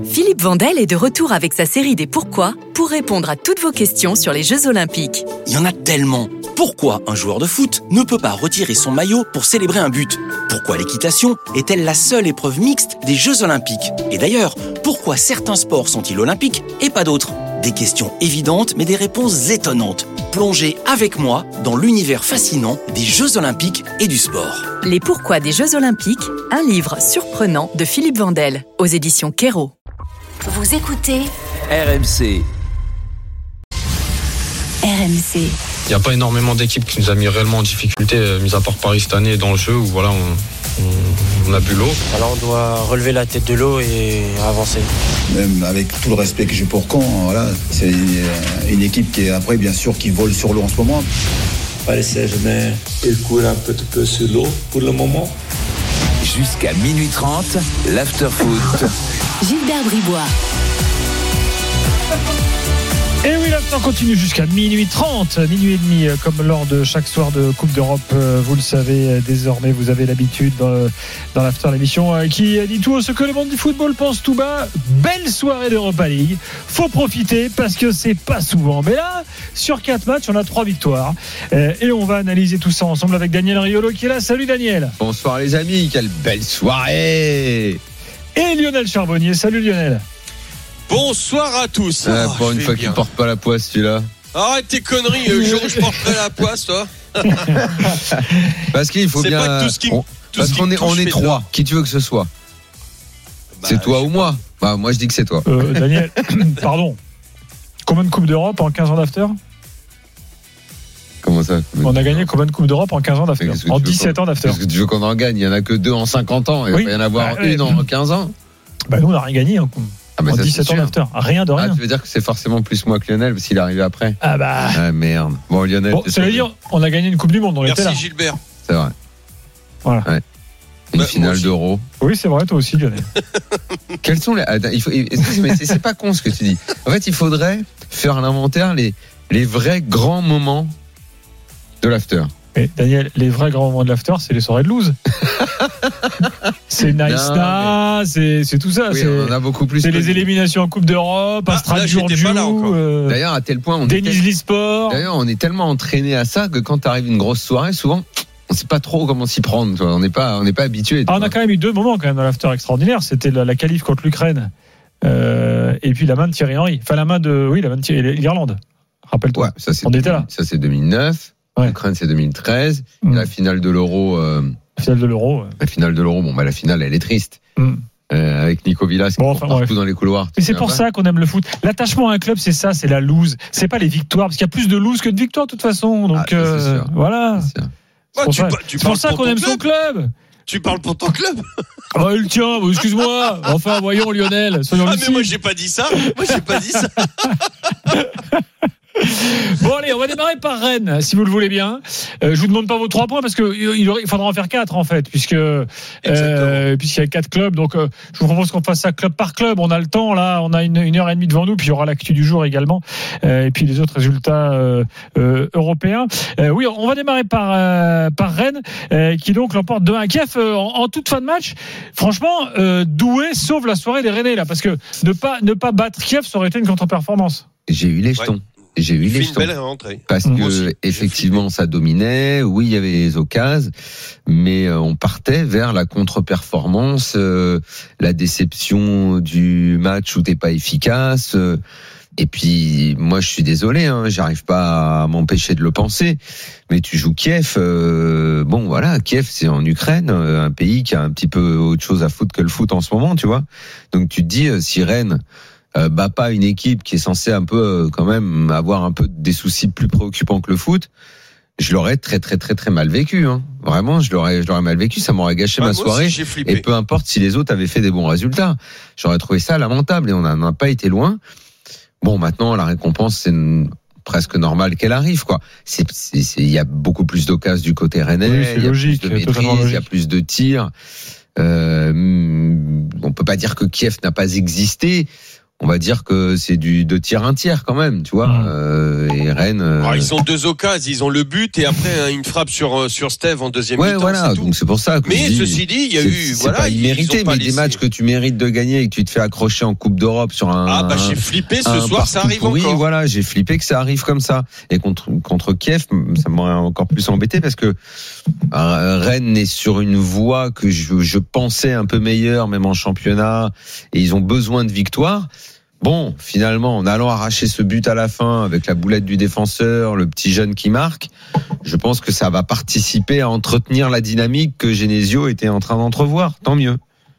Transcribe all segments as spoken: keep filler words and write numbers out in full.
Philippe Vandel est de retour avec sa série des Pourquoi pour répondre à toutes vos questions sur les Jeux Olympiques. Il y en a tellement. Pourquoi un joueur de foot ne peut pas retirer son maillot pour célébrer un but ? Pourquoi l'équitation est-elle la seule épreuve mixte des Jeux Olympiques ? Et d'ailleurs, pourquoi certains sports sont-ils olympiques et pas d'autres ? Des questions évidentes mais des réponses étonnantes. Plongez avec moi dans l'univers fascinant des Jeux Olympiques et du sport. Les Pourquoi des Jeux Olympiques, un livre surprenant de Philippe Vandel, aux éditions Kero. Vous écoutez R M C. R M C. Il n'y a pas énormément d'équipes qui nous a mis réellement en difficulté, mis à part Paris cette année dans le jeu où voilà, on, on, on a bu l'eau. Alors on doit relever la tête de l'eau et avancer. Même avec tout le respect que j'ai pour Caen, voilà, c'est une, une équipe qui est après bien sûr qui vole sur l'eau en ce moment. Paris Saint-Germain, il court un petit peu sur l'eau pour le moment. Jusqu'à minuit trente, l'after-foot. Gilbert Bribois. Et oui, l'after continue jusqu'à minuit trente, minuit et demi, comme lors de chaque soir de Coupe d'Europe. Vous le savez désormais, vous avez l'habitude dans, dans l'after, l'émission qui dit tout haut ce que le monde du football pense tout bas. Belle soirée d'Europa League. Faut profiter parce que c'est pas souvent. Mais là, sur quatre matchs, on a trois victoires. Et on va analyser tout ça ensemble avec Daniel Riolo qui est là. Salut Daniel. Bonsoir les amis, quelle belle soirée. Et Lionel Charbonnier. Salut Lionel. Bonsoir à tous. Ah, oh, pour une fois qu'il porte pas la poisse, celui-là. Arrête tes conneries. Le jour où je porterai la poisse, toi. Parce qu'il faut c'est bien. Pas tout ce qui, on, tout parce ce qui qu'on est, on est trois. Dedans. Qui tu veux que ce soit bah, c'est toi ou moi bah, moi, je dis que c'est toi. Euh, Daniel, pardon. Combien de Coupes d'Europe en quinze ans d'after ? Comment ça ? On a gagné combien de Coupes d'Europe en quinze ans d'after ? En dix-sept ans d'after. Qu'est-ce que tu veux qu'on en gagne ? Il n'y en a que deux en cinquante ans. Il oui. va y en avoir bah, une euh, en quinze ans. Bah, nous, on n'a rien gagné. Hein. Ah bah en ça, dix-sept ans d'after. Rien de rien. Ah, tu veux dire que c'est forcément plus moi que Lionel s'il est arrivé après ? Ah bah. Ah merde. Bon, Lionel. Bon, ça veut dire, on a gagné une Coupe du Monde. On Merci était là. Gilbert. C'est vrai. Voilà. Ouais. Une bah, finale d'Euro. Oui, c'est vrai, toi aussi, Lionel. Quels sont les. Il faut... Mais c'est, c'est pas con ce que tu dis. En fait, il faudrait faire l'inventaire les, les vrais grands moments de l'after. Mais Daniel, les vrais grands moments de l'after, c'est les soirées de loose. C'est Nice Na, c'est, c'est tout ça. Oui, c'est, on en a beaucoup plus. c'est les éliminations en Coupe d'Europe, ah, à Strasbourg, euh, d'ailleurs, à tel point, on Denise est tel... Lisport. D'ailleurs, on est tellement entraîné à ça que quand t'arrives une grosse soirée, souvent, on sait pas trop comment s'y prendre. Toi. On n'est pas, on n'est pas habitué. Ah, on a quand même eu deux moments quand même dans l'after extraordinaire. C'était la, la qualif contre l'Ukraine euh, et puis la main de Thierry Henry. Enfin, la main de, oui, la main de Thierry, l'Irlande. Rappelle-toi. Ouais, ça c'est. On était là. Ça c'est deux mille neuf. Ouais. L'Ukraine c'est deux mille treize. Mmh. La finale de l'Euro. Euh... La finale de l'Euro. Ouais. La finale de l'Euro. Bon, bah la finale, elle est triste. Mmh. Euh, avec Nico Villas qui bon, court enfin, partout ouais. dans les couloirs. Mais c'est pour pas. ça qu'on aime le foot. L'attachement à un club, c'est ça, c'est la loose. C'est pas les victoires, parce qu'il y a plus de loose que de victoires de toute façon. Donc ah, euh, voilà. C'est, bah, c'est tu, pour ça, tu c'est pour ça qu'on aime club. son club. Tu parles pour ton club. Ah bah, tiens, excuse-moi. Enfin, voyons Lionel. Soyons ah lucides. mais moi j'ai pas dit ça. Moi j'ai pas dit ça. Bon allez, on va démarrer par Rennes, si vous le voulez bien. Euh, je vous demande pas vos trois points parce que il faudra en faire quatre en fait, puisque euh, puisqu'il y a quatre clubs. Donc euh, je vous propose qu'on fasse ça club par club. On a le temps là, on a une, une heure et demie devant nous, puis il y aura l'actu du jour également, euh, et puis les autres résultats euh, euh, européens. Euh, oui, on va démarrer par euh, par Rennes, euh, qui donc l'emporte deux un. Kiev euh, en, en toute fin de match. Franchement, euh, Doué sauve la soirée des Rennais là, parce que ne pas ne pas battre Kiev, ça aurait été une contre-performance. J'ai eu les jetons. Ouais. J'ai eu les jetons. Parce que aussi, effectivement ça dominait, oui il y avait les occasions, mais euh, on partait vers la contre-performance, euh, la déception du match où t'es pas efficace. Euh, et puis moi je suis désolé, hein, j'arrive pas à m'empêcher de le penser, mais tu joues Kiev, euh, bon voilà, Kiev c'est en Ukraine, euh, un pays qui a un petit peu autre chose à foutre que le foot en ce moment, tu vois. Donc tu te dis euh, si Rennes Euh, bat pas une équipe qui est censée un peu euh, quand même avoir un peu des soucis plus préoccupants que le foot, je l'aurais très très très très mal vécu, hein. Vraiment, je l'aurais je l'aurais mal vécu, ça m'aurait gâché ah, ma moi soirée. aussi, j'ai flippé. Et peu importe si les autres avaient fait des bons résultats, j'aurais trouvé ça lamentable et on n'a pas été loin. Bon, maintenant la récompense c'est une, presque normal qu'elle arrive, quoi. C'est c'est c'est il y a beaucoup plus d'occasions du côté rennais, oui, c'est il y a logique, plus de maîtrise, il y a plus de tirs. Euh, on peut pas dire que Kiev n'a pas existé. on va dire que c'est du deux tiers un tiers quand même, tu vois. Mmh. Euh, et Rennes. Euh... Alors, ils ont deux occasions, ils ont le but et après une frappe sur sur Steve en deuxième ouais, mi-temps. Voilà, c'est donc tout. c'est pour ça. Que mais dis, ceci dit, il y a c'est, eu c'est voilà, pas immérité, mais des matchs que tu mérites de gagner et que tu te fais accrocher en Coupe d'Europe sur un. Ah bah j'ai flippé ce soir, ça arrive pourri, encore. Voilà, j'ai flippé que ça arrive comme ça. Et contre contre Kiev, ça m'aurait encore plus embêté parce que Rennes est sur une voie que je, je pensais un peu meilleure, même en championnat, et ils ont besoin de victoire. Bon, finalement, en allant arracher ce but à la fin avec la boulette du défenseur, le petit jeune qui marque, je pense que ça va participer à entretenir la dynamique que Genesio était en train d'entrevoir. Tant mieux.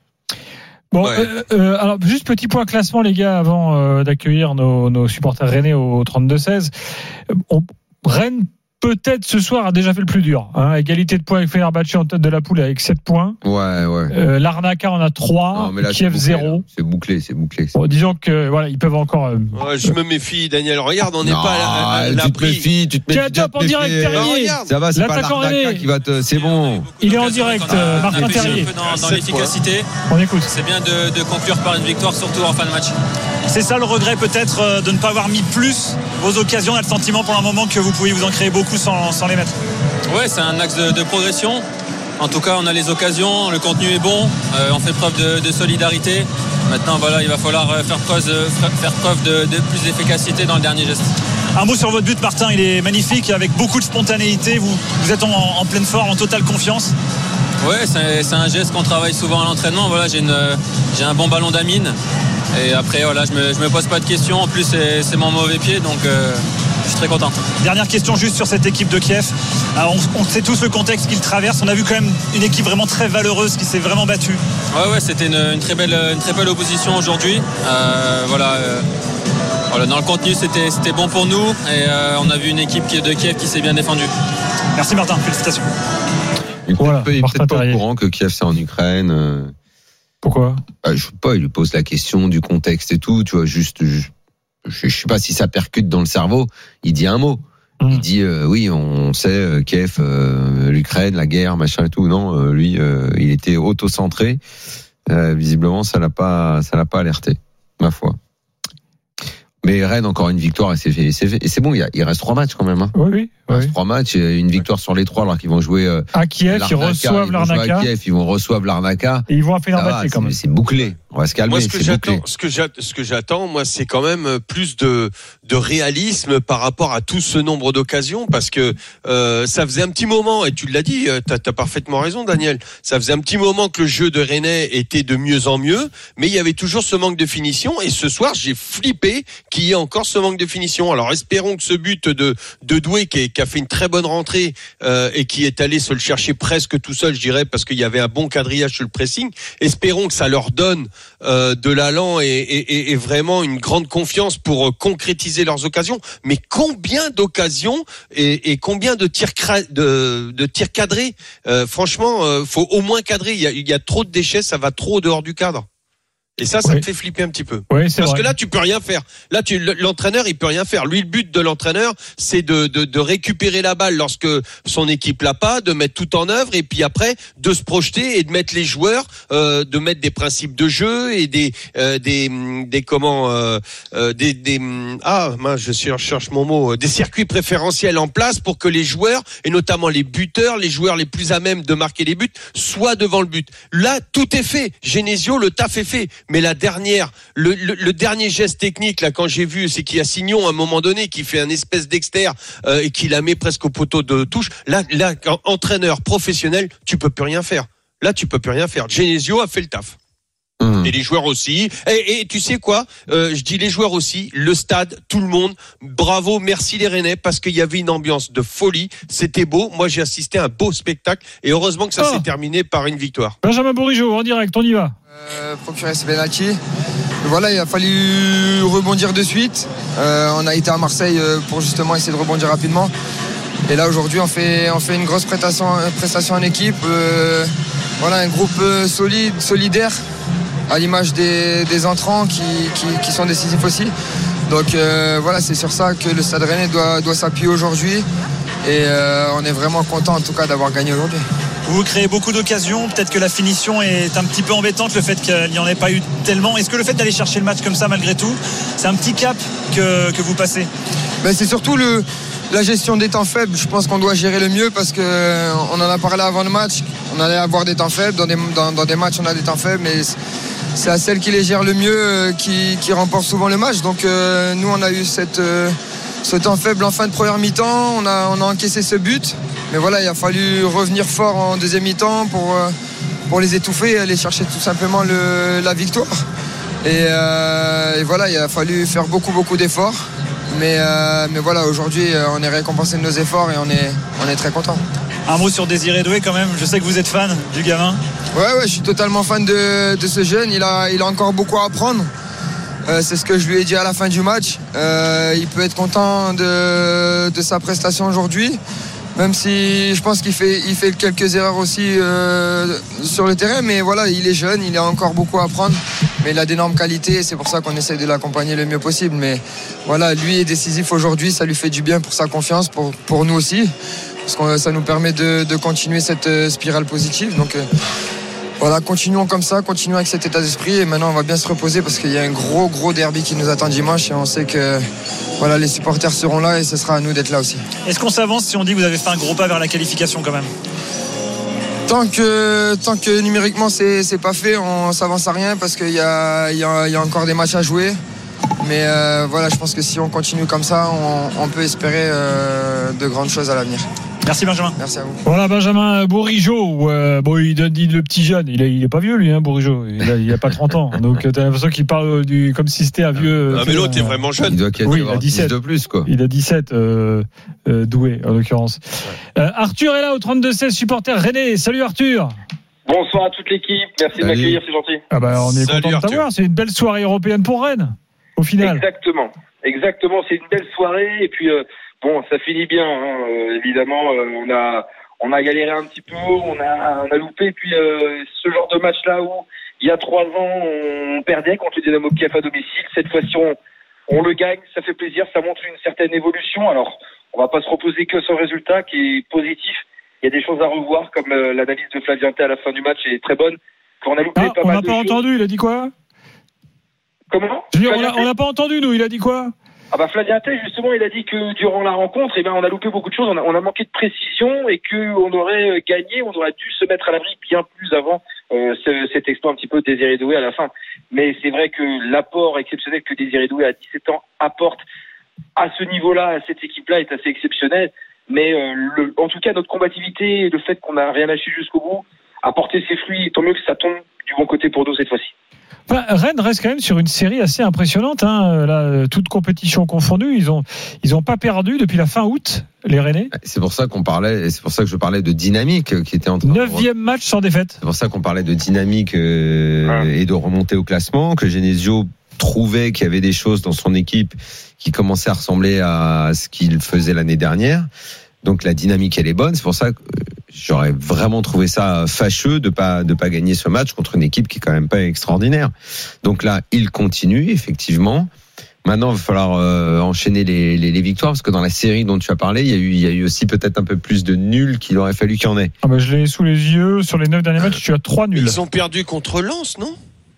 Bon, ouais. euh, euh, alors juste petit point classement, les gars, avant euh, d'accueillir nos, nos supporters rennais au trente-deux seize. On, Rennes peut-être ce soir a déjà fait le plus dur. Hein, égalité de points avec Fenerbahçe en tête de la poule avec sept points. Ouais, ouais. Euh, Larnaca en a trois. Non, Kiev zéro. C'est bouclé, c'est bouclé. C'est bon, disons que voilà, ils peuvent encore. Euh... Ouais, je me méfie, Daniel. Regarde, on n'est pas à, à, à tu la te prix. Méfies, tu te méfies. Tiens, top en direct, Terrier. Ça va, c'est pas Larnaca qui va te. C'est bon. Il est en direct, euh, Martin Terrier. Dans, dans l'efficacité. On écoute. C'est bien de, de conclure par une victoire, surtout en fin de match. C'est ça le regret peut-être de ne pas avoir mis plus vos occasions. On a le sentiment pour un moment que vous pouviez vous en créer beaucoup sans, sans les mettre. Ouais, c'est un axe de, de progression. En tout cas, on a les occasions, le contenu est bon, euh, on fait preuve de, de solidarité. Maintenant, voilà, il va falloir faire preuve, de, faire preuve de, de plus d'efficacité dans le dernier geste. Un mot sur votre but, Martin, il est magnifique, avec beaucoup de spontanéité. Vous, vous êtes en, en pleine forme, en totale confiance. Ouais, c'est, c'est un geste qu'on travaille souvent à l'entraînement. Voilà, j'ai, une, j'ai un bon ballon d'Amine. Et après, voilà, je me, je me pose pas de questions. En plus, c'est, c'est mon mauvais pied, donc euh, je suis très content. Dernière question juste sur cette équipe de Kiev. Alors, on, on sait tous le contexte qu'ils traversent. On a vu quand même une équipe vraiment très valeureuse qui s'est vraiment battue. Ouais, ouais, c'était une, une très belle, une très belle opposition aujourd'hui. Euh, voilà. Euh, Voilà, dans le contenu, c'était, c'était bon pour nous et euh, on a vu une équipe de Kiev qui s'est bien défendue. Merci Martin, félicitations. Il n'est voilà, peut-être, peut-être pas au courant que Kiev c'est en Ukraine. Pourquoi ? bah, Je sais pas, il lui pose la question du contexte et tout, tu vois, juste, je, je sais pas si ça percute dans le cerveau, il dit un mot. Mmh. Il dit euh, oui, on sait euh, Kiev, euh, l'Ukraine, la guerre, machin et tout. Non, euh, lui, euh, il était auto-centré. Euh, visiblement, ça l'a pas, ça l'a pas alerté, ma foi. Mais Rennes, encore une victoire et c'est, et c'est, et c'est bon, il, y a, il reste trois matchs quand même. Hein. Oui, oui. Il reste oui. trois matchs, une victoire sur les trois alors qu'ils vont jouer euh, à Kiev, ils reçoivent Larnaca. À Kiev, ils vont recevoir Larnaca. Et ils vont à Fenerbahçe quand même. C'est bouclé. On va se calmer. Moi, ce que c'est j'attends, bouclé. ce que j'attends, ce que j'attends, moi, c'est quand même plus de de réalisme par rapport à tout ce nombre d'occasions, parce que euh, ça faisait un petit moment, et tu l'as dit, t'as, t'as parfaitement raison, Daniel. Ça faisait un petit moment que le jeu de Rennais était de mieux en mieux, mais il y avait toujours ce manque de finition. Et ce soir, j'ai flippé qu'il y ait encore ce manque de finition. Alors, espérons que ce but de de Doué, qui, est, qui a fait une très bonne rentrée euh, et qui est allé se le chercher presque tout seul, je dirais, parce qu'il y avait un bon quadrillage sur le pressing. Espérons que ça leur donne euh, de l'allant et, et, et vraiment une grande confiance pour euh, concrétiser leurs occasions. Mais combien d'occasions et, et combien de tirs cra- de, de tirs cadrés euh, franchement, euh, faut au moins cadrer. Il y a, il y a trop de déchets, ça va trop dehors du cadre. Et ça, ça oui. me fait flipper un petit peu. Oui, c'est Parce vrai. que là, tu peux rien faire. Là, tu, l'entraîneur, il peut rien faire. Lui, le but de l'entraîneur, c'est de, de, de récupérer la balle lorsque son équipe l'a pas, de mettre tout en œuvre, et puis après, de se projeter et de mettre les joueurs, euh, de mettre des principes de jeu et des, euh, des, des comment, euh, euh, des, des, ah, mince, je cherche mon mot, des circuits préférentiels en place pour que les joueurs, et notamment les buteurs, les joueurs les plus à même de marquer les buts, soient devant le but. Là, tout est fait. Genesio, le taf est fait. Mais la dernière, le, le, le dernier geste technique, là, quand j'ai vu, c'est qu'il y a Signon, à un moment donné, qui fait un espèce d'extérieur euh, et qui la met presque au poteau de touche. Là, là, entraîneur professionnel, tu peux plus rien faire. Là, tu peux plus rien faire. Genesio a fait le taf. Mmh. Et les joueurs aussi. Et, et tu sais quoi, euh, je dis les joueurs aussi, le stade, tout le monde. Bravo, merci les Rennais, parce qu'il y avait une ambiance de folie. C'était beau. Moi, j'ai assisté à un beau spectacle. Et heureusement que ça oh. s'est terminé par une victoire. Benjamin Bourigeaud, en direct, on y va. Euh, procurer ce penalty. Voilà, il a fallu rebondir de suite. Euh, on a été à Marseille pour justement essayer de rebondir rapidement. Et là, aujourd'hui, on fait, on fait une grosse prestation, prestation en équipe. Euh, voilà, un groupe solide, solidaire, à l'image des, des entrants qui, qui, qui sont décisifs aussi. Donc euh, voilà, c'est sur ça que le Stade Rennais doit, doit s'appuyer aujourd'hui. Et euh, on est vraiment content en tout cas d'avoir gagné aujourd'hui. Vous créez beaucoup d'occasions. Peut-être que la finition est un petit peu embêtante, le fait qu'il n'y en ait pas eu tellement. Est-ce que le fait d'aller chercher le match comme ça, malgré tout, c'est un petit cap que, que vous passez? Ben, c'est surtout le, la gestion des temps faibles. Je pense qu'on doit gérer le mieux parce qu'on en a parlé avant le match. On allait avoir des temps faibles. Dans des, dans, dans des matchs, on a des temps faibles. Mais c'est à celle qui les gère le mieux qui, qui remporte souvent le match. Donc euh, nous, on a eu cette, euh, ce temps faible en fin de première mi-temps. On a, on a encaissé ce but. Mais voilà, il a fallu revenir fort en deuxième mi-temps pour, pour les étouffer et aller chercher tout simplement le, la victoire. Et, euh, et voilà, il a fallu faire beaucoup, beaucoup d'efforts. Mais, euh, mais voilà, aujourd'hui, on est récompensé de nos efforts et on est, on est très content. Un mot sur Désiré Doué quand même. Je sais que vous êtes fan du gamin. Ouais, ouais, je suis totalement fan de, de ce jeune. Il a, il a encore beaucoup à apprendre. Euh, c'est ce que je lui ai dit à la fin du match. Euh, il peut être content de, de sa prestation aujourd'hui. Même si je pense qu'il fait, il fait quelques erreurs aussi euh, sur le terrain, mais voilà, il est jeune, il a encore beaucoup à apprendre, mais il a d'énormes qualités et c'est pour ça qu'on essaie de l'accompagner le mieux possible. Mais voilà, lui est décisif aujourd'hui, ça lui fait du bien pour sa confiance, pour, pour nous aussi, parce que ça nous permet de, de continuer cette spirale positive. Donc euh, voilà, continuons comme ça, continuons avec cet état d'esprit et maintenant on va bien se reposer parce qu'il y a un gros gros derby qui nous attend dimanche et on sait que voilà, les supporters seront là et ce sera à nous d'être là aussi. Est-ce qu'on s'avance si on dit que vous avez fait un gros pas vers la qualification quand même? Tant que, tant que numériquement c'est, c'est pas fait, on s'avance à rien parce qu'il y a, il y a, il y a encore des matchs à jouer. Mais euh, voilà, je pense que si on continue comme ça, on, on peut espérer euh, de grandes choses à l'avenir. Merci Benjamin. Merci à vous. Voilà Benjamin Bourigeaud. Euh, bon, il dit le petit jeune. Il est, il est pas vieux lui, hein, Bourigeaud. Il a, il a pas trente ans. Donc t'as l'impression qu'il parle du comme si c'était un vieux. Ah mais l'autre est vraiment jeune. Il doit oui, il a dix-sept de plus quoi. Il a dix-sept. Euh, euh, Doué en l'occurrence. Ouais. Euh, Arthur est là au trente-deux seize, supporter René. Salut Arthur. Bonsoir à toute l'équipe. Merci Salut. de m'accueillir, c'est gentil. Ah bah on est Salut, content de t'avoir. C'est une belle soirée européenne pour Rennes. Au final. Exactement. Exactement. C'est une belle soirée et puis. Euh, Bon, ça finit bien, hein. euh, évidemment. Euh, on a, on a galéré un petit peu, on a, on a loupé. Puis euh, ce genre de match-là où il y a trois ans on perdait contre le Dynamo Kiev à domicile, cette fois-ci on, on le gagne, ça fait plaisir, ça montre une certaine évolution. Alors, on va pas se reposer que sur le résultat qui est positif. Il y a des choses à revoir, comme euh, l'analyse de Flavien T à la fin du match est très bonne. Quand on a loupé ah, pas on mal n'a pas choses. entendu. Il a dit quoi? Comment? Je veux dire, on n'a pas entendu nous. Il a dit quoi? Ah bah Flavien Tay, justement, il a dit que durant la rencontre, eh ben, on a loupé beaucoup de choses, on a, on a manqué de précision et qu'on aurait gagné, on aurait dû se mettre à l'abri bien plus avant euh, ce, cet exploit un petit peu de Désiré Doué à la fin. Mais c'est vrai que l'apport exceptionnel que Désiré Doué à dix-sept ans apporte à ce niveau-là, à cette équipe-là, est assez exceptionnel. Mais euh, le, en tout cas, notre combativité et le fait qu'on n'a rien lâché jusqu'au bout a porté ses fruits. Tant mieux que ça tombe du bon côté pour nous cette fois-ci. Enfin, Rennes reste quand même sur une série assez impressionnante. Hein. Là, toute compétition confondue, ils ont ils ont pas perdu depuis la fin août, les Rennais. C'est pour ça qu'on parlait, et c'est pour ça que je parlais de dynamique qui était en train. Neuvième de... match sans défaite. C'est pour ça qu'on parlait de dynamique euh, ouais. et de remonter au classement. Que Genesio trouvait qu'il y avait des choses dans son équipe qui commençaient à ressembler à ce qu'il faisait l'année dernière. Donc la dynamique elle est bonne. C'est pour ça que j'aurais vraiment trouvé ça fâcheux de pas de pas gagner ce match contre une équipe qui est quand même pas extraordinaire. Donc là, il continue effectivement. Maintenant, il va falloir euh, enchaîner les, les les victoires parce que dans la série dont tu as parlé, il y a eu il y a eu aussi peut-être un peu plus de nuls qu'il aurait fallu qu'il y en ait. Ah bah je l'ai sous les yeux. Sur les neuf derniers matchs, tu as trois nuls. Ils ont perdu contre Lens, non?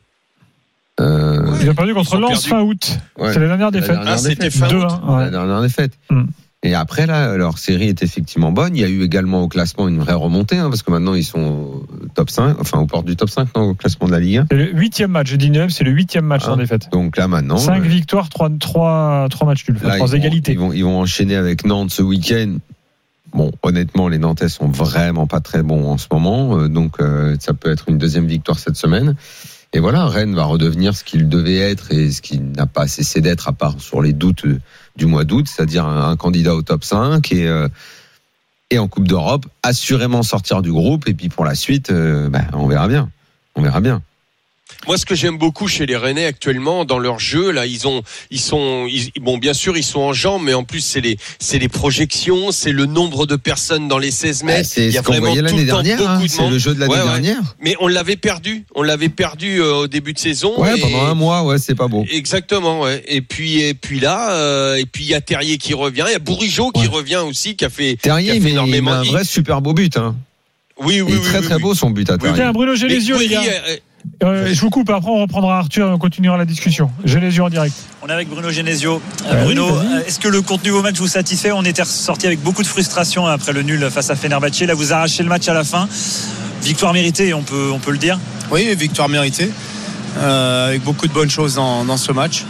Euh... Ouais, ils ont perdu contre Lens fin août. Ouais. C'est la dernière défaite. La dernière ah, c'était fin août. Ouais. La dernière défaite. Mm. Et après, là, leur série est effectivement bonne. Il y a eu également au classement une vraie remontée, hein, parce que maintenant, ils sont top cinq, enfin, aux portes du top cinq, non, au classement de la Ligue un. C'est le huitième match, j'ai dit neuf, c'est le huitième match ah, sans défaite. Donc là, maintenant. cinq euh, victoires, trois, trois, trois matchs nuls, enfin, trois égalités. Ils vont, ils vont enchaîner avec Nantes ce week-end. Bon, honnêtement, les Nantais sont vraiment pas très bons en ce moment, euh, donc euh, ça peut être une deuxième victoire cette semaine. Et voilà, Rennes va redevenir ce qu'il devait être et ce qu'il n'a pas cessé d'être, à part sur les doutes du mois d'août, c'est-à-dire un, un candidat au top cinq et, euh, et en Coupe d'Europe, assurément sortir du groupe. Et puis pour la suite, euh, bah, on verra bien. On verra bien. Moi, ce que j'aime beaucoup chez les Rennais actuellement, dans leur jeu, là, ils ont, ils sont, ils, bon, bien sûr, ils sont en jambes, mais en plus, c'est les, c'est les projections, c'est le nombre de personnes dans les seize mètres. Ah, c'est il y a ce vraiment qu'on voyait l'année dernière, hein, de c'est le jeu de l'année ouais, ouais. dernière. Mais on l'avait perdu, on l'avait perdu euh, au début de saison. Ouais, et, pendant un mois, ouais, c'est pas beau. Exactement, ouais. Et puis, et puis là, euh, et puis il y a Terrier qui revient, il y a Bourigeaud qui ouais. revient aussi, qui a fait, Terrier, qui a fait mais énormément. Il a un vrai super beau but, hein. Oui, oui, et oui. Très, oui, très oui. beau son but à Tariq. Tiens, Bruno Genesio, les gars. Euh, Euh, je vous coupe, après on reprendra Arthur et on continuera la discussion. Genesio en direct. On est avec Bruno Genesio. Ah Bruno, oui, est-ce que le contenu de vos matchs vous satisfait? On était sorti avec beaucoup de frustration après le nul face à Fenerbahçe. Là, vous arrachez le match à la fin. Victoire méritée, on peut, on peut le dire. Oui, victoire méritée. Euh, avec beaucoup de bonnes choses dans, dans ce match.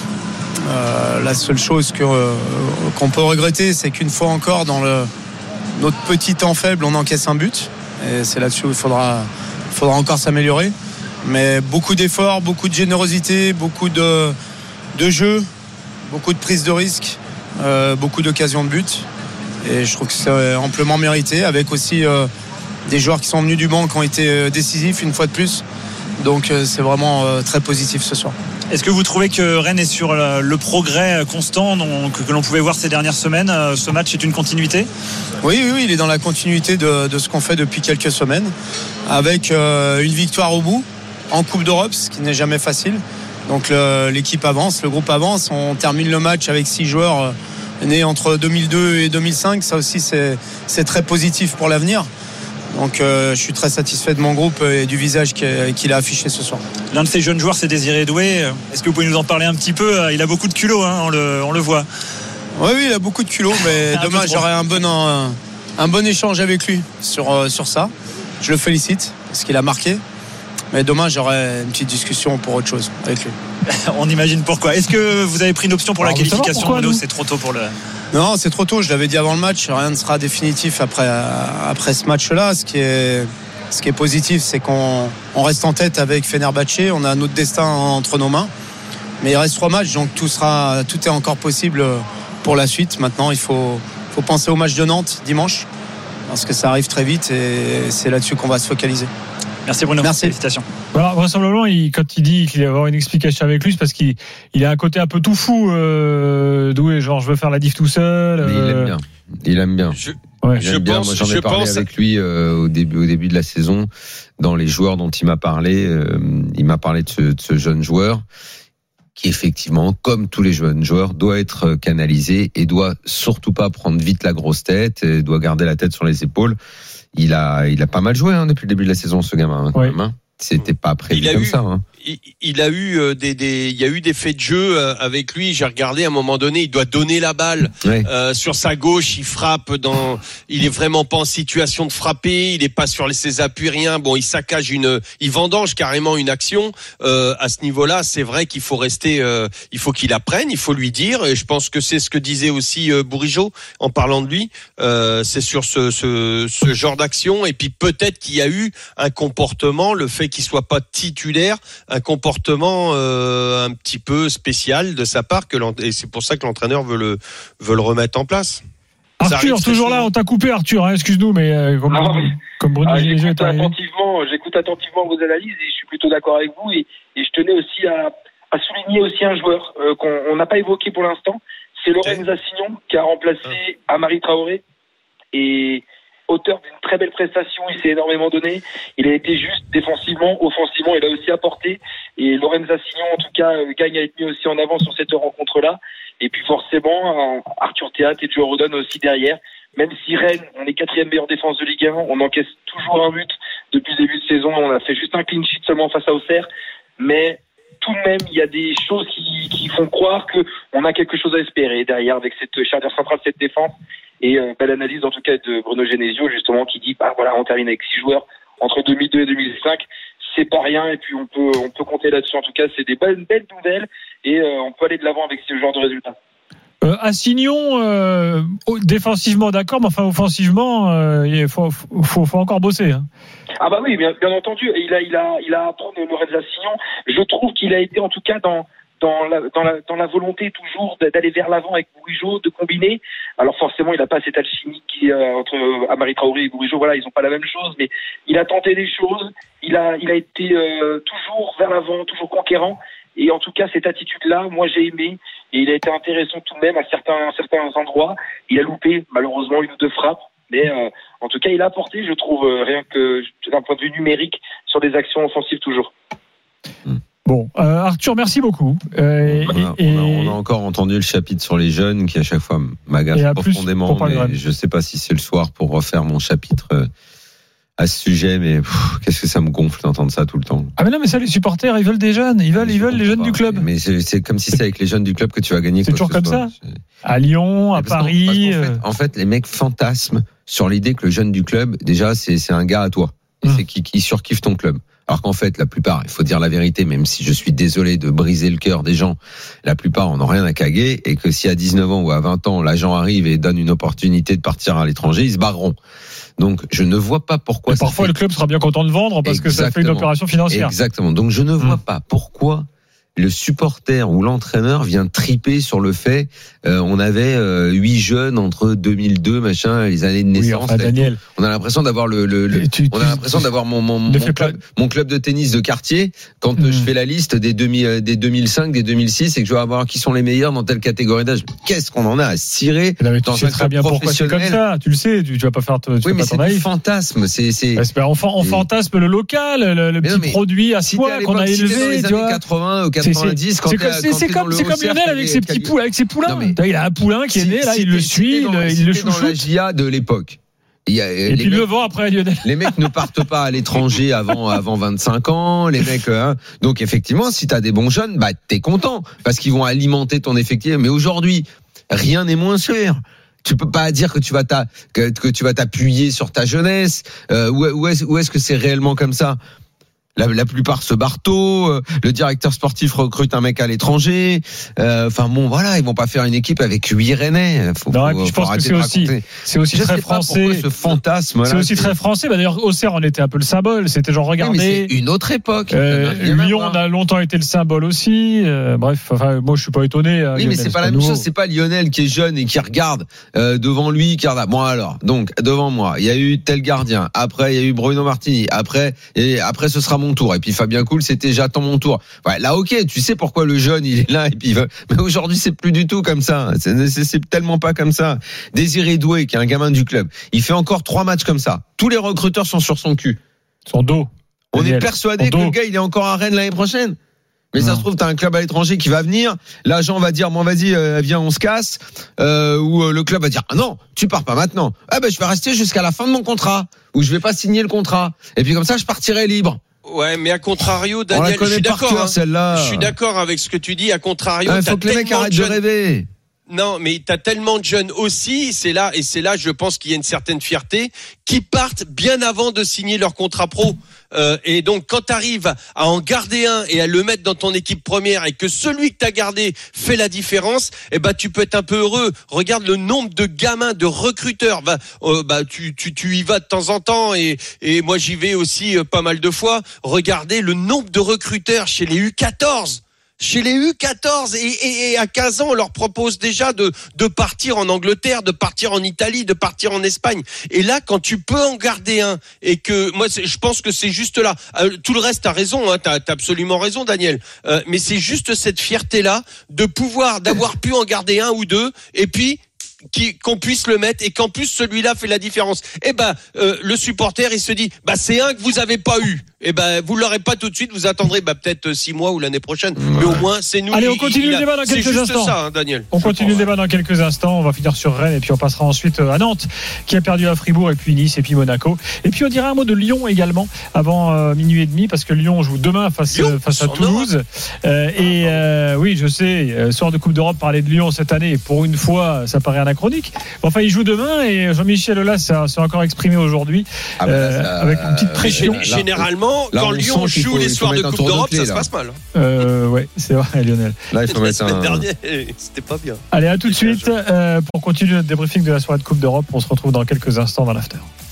Euh, la seule chose que, euh, qu'on peut regretter, c'est qu'une fois encore, dans le, notre petit temps faible, on encaisse un but. Et c'est là-dessus où il faudra, il faudra encore s'améliorer. Mais beaucoup d'efforts, beaucoup de générosité, beaucoup de, de jeu, beaucoup de prise de risque, euh, beaucoup d'occasions de but. Et je trouve que c'est amplement mérité, avec aussi euh, des joueurs qui sont venus du banc qui ont été décisifs une fois de plus. Donc euh, c'est vraiment euh, très positif ce soir. Est-ce que vous trouvez que Rennes est sur le, le progrès constant dont, que, que l'on pouvait voir ces dernières semaines? Ce match est une continuité? Oui, oui, oui, il est dans la continuité de, de ce qu'on fait depuis quelques semaines, avec euh, une victoire au bout en Coupe d'Europe, ce qui n'est jamais facile. Donc le, l'équipe avance, le groupe avance. On termine le match avec six joueurs euh, nés entre deux mille deux et deux mille cinq. Ça aussi, c'est, c'est très positif pour l'avenir. Donc euh, je suis très satisfait de mon groupe et du visage qu'il a affiché ce soir. L'un de ces jeunes joueurs, c'est Désiré Doué. Est-ce que vous pouvez nous en parler un petit peu? Il a beaucoup de culot, hein, on, le, on le voit. Oui, oui, il a beaucoup de culot, mais demain j'aurai un bon, un, un bon échange avec lui sur, euh, sur ça. Je le félicite parce qu'il a marqué. Mais demain j'aurai une petite discussion pour autre chose avec lui. On imagine pourquoi. Est-ce que vous avez pris une option pour Alors, la qualification? Bruno, c'est trop tôt pour le... Non, c'est trop tôt, je l'avais dit avant le match, rien ne sera définitif après, après ce match-là. Ce qui est, ce qui est positif, c'est qu'on on reste en tête avec Fenerbahçe, on a notre destin entre nos mains. Mais il reste trois matchs, donc tout, sera, tout est encore possible pour la suite. Maintenant, il faut, faut penser au match de Nantes dimanche, parce que ça arrive très vite et c'est là-dessus qu'on va se focaliser. Merci Bruno. Merci. Félicitations. Voilà, vraisemblablement, il, quand il dit qu'il va avoir une explication avec lui, c'est parce qu'il il a un côté un peu tout fou, euh, Doué, genre je veux faire la diff tout seul. Euh... Mais il aime bien. Il aime bien. Je, ouais. il je aime bien. pense, Moi, j'en ai je parlé pense... avec lui euh, au début, au début de la saison. Dans les joueurs dont il m'a parlé, euh, il m'a parlé de ce, de ce jeune joueur qui, effectivement, comme tous les jeunes joueurs, doit être canalisé et doit surtout pas prendre vite la grosse tête, et doit garder la tête sur les épaules. Il a, il a pas mal joué hein, depuis le début de la saison, ce gamin. Hein, quand ouais. même, hein. C'était pas prévu il a comme eu, ça. Hein. Il, il a eu euh, des, des, il y a eu des faits de jeu euh, avec lui. J'ai regardé à un moment donné, il doit donner la balle ouais. euh, sur sa gauche. Il frappe dans, il est vraiment pas en situation de frapper. Il est pas sur ses appuis, rien. Bon, il saccage une, il vendange carrément une action. Euh, à ce niveau-là, c'est vrai qu'il faut rester, euh, il faut qu'il apprenne, il faut lui dire. Et je pense que c'est ce que disait aussi euh, Bourigeaud en parlant de lui. Euh, c'est sur ce, ce, ce genre d'action. Et puis peut-être qu'il y a eu un comportement, le fait qu'il soit pas titulaire, un comportement euh, un petit peu spécial de sa part, que et c'est pour ça que l'entraîneur veut le veut le remettre en place. Arthur, toujours là, on t'a coupé Arthur, hein, excuse-nous, mais euh, comme, ah, oui. comme Bruno ah, Genesio j'écoute attentivement, j'écoute attentivement vos analyses et je suis plutôt d'accord avec vous et, et je tenais aussi à, à souligner aussi un joueur euh, qu'on n'a pas évoqué pour l'instant, c'est Lorenz Assignon qui a remplacé Amari Traoré et auteur d'une très belle prestation, il s'est énormément donné, il a été juste défensivement, offensivement, il a aussi apporté, et Lorenz Assignon en tout cas gagne à être mis aussi en avant sur cette rencontre-là, et puis forcément Arthur Théat et Joe Rodon aussi derrière, même si Rennes, on est quatrième meilleure défense de Ligue un, on encaisse toujours un but depuis le début de saison, on a fait juste un clean sheet seulement face à Auxerre, mais tout de même, il y a des choses qui, qui font croire qu'on a quelque chose à espérer derrière avec cette charnière centrale, cette défense. Et euh, belle analyse en tout cas de Bruno Genesio justement qui dit bah voilà on termine avec six joueurs entre deux mille deux et deux mille cinq, c'est pas rien et puis on peut on peut compter là-dessus. En tout cas c'est des belles belles nouvelles et euh, on peut aller de l'avant avec ce genre de résultats. Euh, Assignon, euh, défensivement d'accord, mais enfin offensivement, euh, il faut, faut, faut encore bosser. Hein. Ah bah oui, bien, bien entendu. Il a, il a, il a appris Lorenz Assignon. Je trouve qu'il a été en tout cas dans, dans la, dans la, dans la volonté toujours d'aller vers l'avant avec Bourigeaud, de combiner. Alors forcément, il n'a pas cette alchimie qui euh, entre Amari Traoré et Bourigeaud. Voilà, ils n'ont pas la même chose, mais il a tenté des choses. Il a, il a été euh, toujours vers l'avant, toujours conquérant. Et en tout cas, cette attitude-là, moi, j'ai aimé. Et il a été intéressant tout de même à certains, certains endroits. Il a loupé, malheureusement, une ou deux frappes. Mais euh, en tout cas, il a apporté, je trouve, euh, rien que d'un point de vue numérique, sur des actions offensives toujours. Bon, euh, Arthur, merci beaucoup. Euh, on, a, et, on, a, on a encore entendu le chapitre sur les jeunes qui, à chaque fois, m'agace profondément. Mais je ne sais pas si c'est le soir pour refaire mon chapitre à ce sujet, mais pff, qu'est-ce que ça me gonfle d'entendre ça tout le temps. Ah mais non, mais ça, les supporters, ils veulent des jeunes, ils veulent, ils veulent les jeunes pas. du club. Mais c'est, c'est comme si c'est avec les jeunes du club que tu vas gagner. C'est toujours comme ça. À Lyon, à parce Paris. Qu'en, parce qu'en fait, en fait, les mecs fantasment sur l'idée que le jeune du club, déjà, c'est, c'est un gars à toi. Et mmh. c'est qui, qui surkiffe ton club. Alors qu'en fait, la plupart, il faut dire la vérité, même si je suis désolé de briser le cœur des gens, la plupart en ont rien à caguer, et que si à dix-neuf ans ou à vingt ans, l'agent arrive et donne une opportunité de partir à l'étranger, ils se barreront. Donc, je ne vois pas pourquoi. Et parfois, fait... le club sera bien content de vendre parce Exactement. que ça fait une opération financière. Exactement. Donc, je ne vois mmh. pas pourquoi le supporter ou l'entraîneur vient triper sur le fait euh, on avait euh, huit jeunes entre deux mille deux machin les années de naissance. Oui, enfin, Daniel, on a l'impression d'avoir le, le, le tu, on a l'impression tu, d'avoir mon mon, mon, club, mon club de tennis de quartier quand mmh. je fais la liste des deux mille, des deux mille cinq, des deux mille six et que je vais voir qui sont les meilleurs dans telle catégorie d'âge. Qu'est-ce qu'on en a à cirer non, mais dans tu sais un très bien pourquoi c'est comme ça. Tu le sais, tu, tu vas pas faire. Tu oui, mais c'est du fantasme. C'est c'est. Bah, c'est on, on fantasme le local, le, le petit non, produit à soi qu'on a élevé. Tu vois. quatre-vingts ou quatre-vingt-dix quand C'est, c'est comme, c'est comme Lionel avec ses petits poulains, avec ses poulains. Mais, il a un poulain qui est né, là, il le suit, il le chouchoute. Dans la J A de l'époque. Il y a, et puis mecs, le vent après Lionel. Les mecs ne partent pas à l'étranger avant, avant vingt-cinq ans, les mecs, hein. Donc effectivement, si t'as des bons jeunes, bah, t'es content. Parce qu'ils vont alimenter ton effectif. Mais aujourd'hui, rien n'est moins cher. Tu peux pas dire que tu vas t'a, que, que tu vas t'appuyer sur ta jeunesse. Euh, où, où est-ce, où est-ce que c'est réellement comme ça? La, la plupart se barrent tôt, euh, le directeur sportif recrute un mec à l'étranger. Enfin euh, bon, voilà, ils vont pas faire une équipe avec huit Rennais. Faut, non, faut, et puis je pense que c'est aussi, c'est aussi très français. Ce fantasme. C'est aussi très français. Bah d'ailleurs, Auxerre en était un peu le symbole. C'était genre regardez. Oui, mais c'est une autre époque. Euh, Lyon on a longtemps été le symbole aussi. Euh, bref, enfin moi je suis pas étonné. Oui, Lionel, mais c'est pas la même chose. C'est pas Lionel qui est jeune et qui regarde euh, devant lui, qui regarde. Bon alors, donc devant moi, il y a eu tel gardien. Après, il y a eu Bruno Martini. Après, et après ce sera mon tour. Et puis Fabien Cool, c'était j'attends mon tour. Ouais, là, ok, tu sais pourquoi le jeune il est là et puis il veut... mais aujourd'hui c'est plus du tout comme ça. C'est, c'est, c'est tellement pas comme ça. Désiré Doué, qui est un gamin du club, il fait encore trois matchs comme ça. Tous les recruteurs sont sur son cul, son dos. On Daniel, est persuadé que le gars il est encore à Rennes l'année prochaine. Mais non. Ça se trouve, t'as un club à l'étranger qui va venir. L'agent va dire, bon, vas-y, euh, viens, on se casse. Euh, ou euh, le club va dire, ah non, tu pars pas maintenant. Ah ben, je vais rester jusqu'à la fin de mon contrat. Ou je vais pas signer le contrat. Et puis comme ça, je partirai libre. Ouais, mais à contrario, Daniel, je suis d'accord. Cœur, hein. Celle-là. Je suis d'accord avec ce que tu dis. À contrario, il ah, faut que les mecs arrêtent de rêver. Non, mais t'as tellement de jeunes aussi, c'est là, et c'est là, je pense qu'il y a une certaine fierté, qui partent bien avant de signer leur contrat pro. Euh, et donc, quand t'arrives à en garder un et à le mettre dans ton équipe première et que celui que t'as gardé fait la différence, eh ben, tu peux être un peu heureux. Regarde le nombre de gamins, de recruteurs. Bah, euh, bah, tu, tu, tu y vas de temps en temps et, et moi j'y vais aussi euh, pas mal de fois. Regardez le nombre de recruteurs chez les U quatorze. Chez les U quatorze et, et, et à quinze ans, on leur propose déjà de, de partir en Angleterre, de partir en Italie, de partir en Espagne. Et là, quand tu peux en garder un et que moi, je pense que c'est juste là. Euh, tout le reste, t'as raison, hein, t'as, t'as absolument raison, Daniel. Euh, mais c'est juste cette fierté-là de pouvoir, d'avoir pu en garder un ou deux et puis Qui, qu'on puisse le mettre et qu'en plus celui-là fait la différence. Eh ben euh, le supporter il se dit bah c'est un que vous avez pas eu. Eh ben vous l'aurez pas tout de suite, vous attendrez bah peut-être six mois ou l'année prochaine. Ouais. Mais au moins c'est nous. Allez, on continue le débat dans quelques instants. C'est juste ça, hein, Daniel. On continue le débat dans quelques instants. On va finir sur Rennes et puis on passera ensuite à Nantes qui a perdu à Fribourg et puis Nice et puis Monaco. Et puis on dira un mot de Lyon également avant euh, minuit et demi parce que Lyon joue demain face Lyon, face à Toulouse. Euh, et euh, oui, je sais, euh, soir de Coupe d'Europe, parler de Lyon cette année. Pour une fois, ça paraît anachronique. Bon, enfin, il joue demain et Jean-Michel Aulas s'est encore exprimé aujourd'hui ah ben euh, ça, avec une petite pression. Là, généralement, là, quand là, Lyon joue faut, les soirs de Coupe d'Europe, de clé, ça se passe mal. Euh, ouais, c'est vrai, Lionel. Là, il faut la mettre semaine un... dernière, c'était pas bien. Allez, à tout de suite euh, pour continuer notre débriefing de la soirée de Coupe d'Europe. On se retrouve dans quelques instants dans l'after.